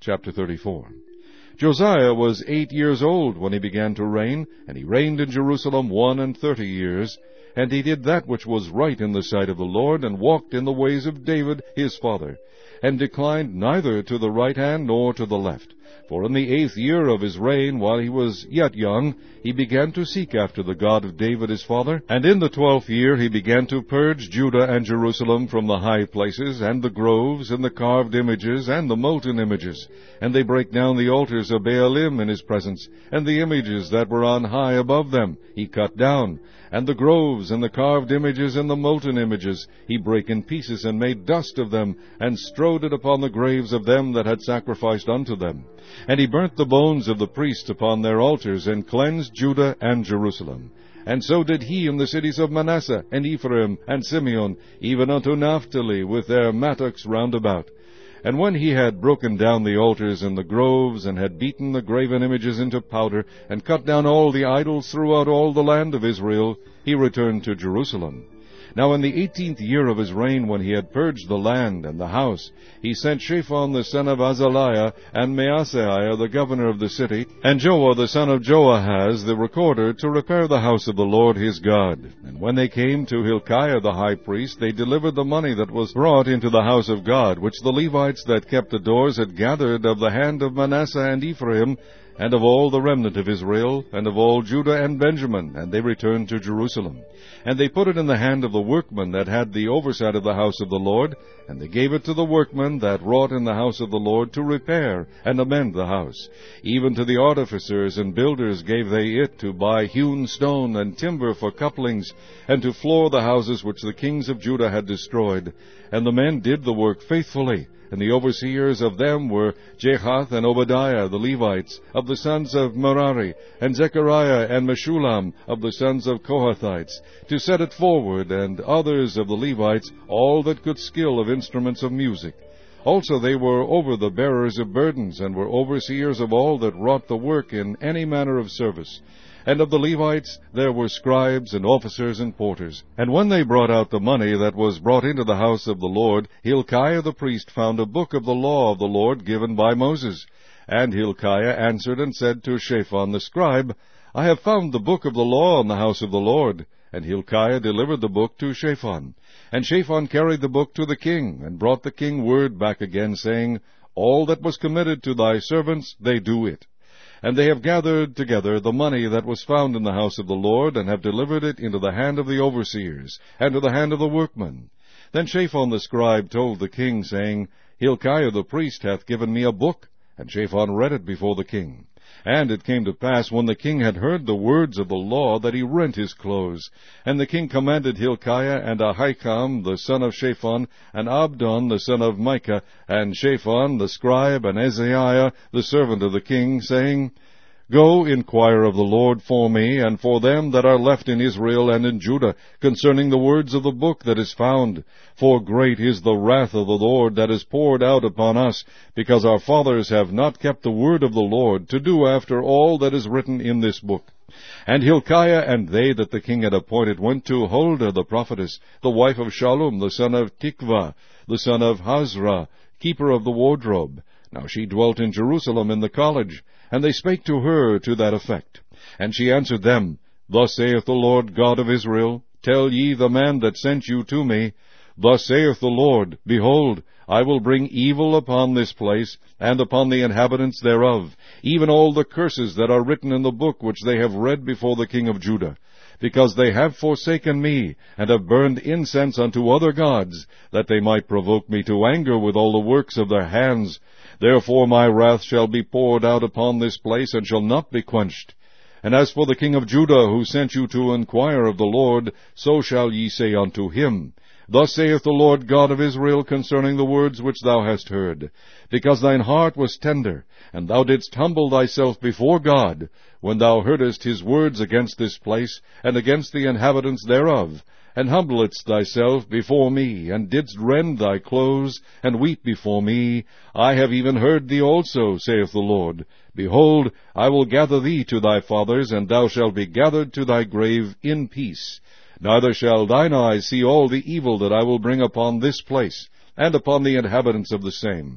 Chapter 34. Josiah was 8 years old when he began to reign, and he reigned in Jerusalem 31 years. And he did that which was right in the sight of the Lord, and walked in the ways of David his father, and declined neither to the right hand nor to the left. For in the 8th year of his reign, while he was yet young, he began to seek after the God of David his father. And in the 12th year he began to purge Judah and Jerusalem from the high places, and the groves, and the carved images, and the molten images. And they brake down the altars of Baalim in his presence, and the images that were on high above them he cut down. And the groves, and the carved images, and the molten images, he brake in pieces, and made dust of them, and strowed it upon the graves of them that had sacrificed unto them. And he burnt the bones of the priests upon their altars, and cleansed Judah and Jerusalem. And so did he in the cities of Manasseh, and Ephraim, and Simeon, even unto Naphtali, with their mattocks round about. And when he had broken down the altars and the groves, and had beaten the graven images into powder, and cut down all the idols throughout all the land of Israel, he returned to Jerusalem. Now in the 18th year of his reign, when he had purged the land and the house, he sent Shaphan the son of Azaliah, and Maaseiah the governor of the city, and Joah the son of Joahaz the recorder, to repair the house of the Lord his God. And when they came to Hilkiah the high priest, they delivered the money that was brought into the house of God, which the Levites that kept the doors had gathered of the hand of Manasseh and Ephraim, and of all the remnant of Israel, and of all Judah and Benjamin, and they returned to Jerusalem. And they put it in the hand of the workmen that had the oversight of the house of the Lord, and they gave it to the workmen that wrought in the house of the Lord to repair and amend the house. Even to the artificers and builders gave they it, to buy hewn stone and timber for couplings, and to floor the houses which the kings of Judah had destroyed. And the men did the work faithfully. And the overseers of them were Jehath and Obadiah the Levites, of the sons of Merari, and Zechariah and Meshullam, of the sons of Kohathites, to set it forward, and others of the Levites, all that could skill of instruments of music. Also they were over the bearers of burdens, and were overseers of all that wrought the work in any manner of service. And of the Levites there were scribes and officers and porters. And when they brought out the money that was brought into the house of the Lord, Hilkiah the priest found a book of the law of the Lord given by Moses. And Hilkiah answered and said to Shaphan the scribe, I have found the book of the law in the house of the Lord. And Hilkiah delivered the book to Shaphan. And Shaphan carried the book to the king, and brought the king word back again, saying, All that was committed to thy servants, they do it. And they have gathered together the money that was found in the house of the Lord, and have delivered it into the hand of the overseers, and to the hand of the workmen. Then Shaphan the scribe told the king, saying, Hilkiah the priest hath given me a book. And Shaphan read it before the king. And it came to pass, when the king had heard the words of the law, that he rent his clothes. And the king commanded Hilkiah, and Ahikam the son of Shaphan, and Abdon the son of Micah, and Shaphan the scribe, and Azariah the servant of the king, saying, Go, inquire of the Lord for me, and for them that are left in Israel and in Judah, concerning the words of the book that is found. For great is the wrath of the Lord that is poured out upon us, because our fathers have not kept the word of the Lord, to do after all that is written in this book. And Hilkiah and they that the king had appointed went to Huldah the prophetess, the wife of Shallum the son of Tikvah, the son of Hazra, keeper of the wardrobe. Now she dwelt in Jerusalem in the college, and they spake to her to that effect. And she answered them, Thus saith the Lord God of Israel, Tell ye the man that sent you to me, Thus saith the Lord, Behold, I will bring evil upon this place, and upon the inhabitants thereof, even all the curses that are written in the book which they have read before the king of Judah, because they have forsaken me, and have burned incense unto other gods, that they might provoke me to anger with all the works of their hands. Therefore my wrath shall be poured out upon this place, and shall not be quenched. And as for the king of Judah, who sent you to inquire of the Lord, so shall ye say unto him, Thus saith the Lord God of Israel concerning the words which thou hast heard, because thine heart was tender, and thou didst humble thyself before God, when thou heardest his words against this place, and against the inhabitants thereof, and humbledst thyself before me, and didst rend thy clothes, and weep before me, I have even heard thee also, saith the Lord. Behold, I will gather thee to thy fathers, and thou shalt be gathered to thy grave in peace. Neither shall thine eyes see all the evil that I will bring upon this place, and upon the inhabitants of the same.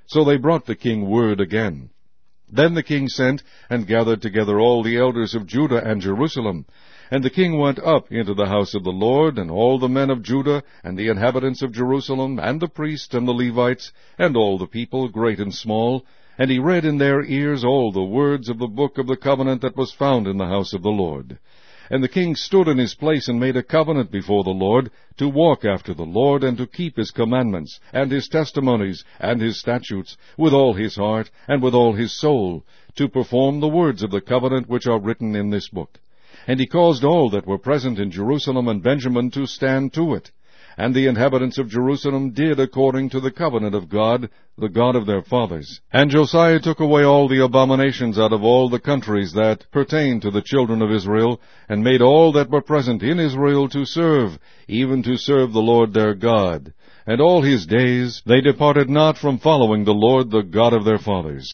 So they brought the king word again. Then the king sent and gathered together all the elders of Judah and Jerusalem. And the king went up into the house of the Lord, and all the men of Judah, and the inhabitants of Jerusalem, and the priests and the Levites, and all the people, great and small, and he read in their ears all the words of the book of the covenant that was found in the house of the Lord. And the king stood in his place and made a covenant before the Lord, to walk after the Lord, and to keep his commandments, and his testimonies, and his statutes, with all his heart, and with all his soul, to perform the words of the covenant which are written in this book. And he caused all that were present in Jerusalem and Benjamin to stand to it. And the inhabitants of Jerusalem did according to the covenant of God, the God of their fathers. And Josiah took away all the abominations out of all the countries that pertained to the children of Israel, and made all that were present in Israel to serve, even to serve the Lord their God. And all his days they departed not from following the Lord the God of their fathers.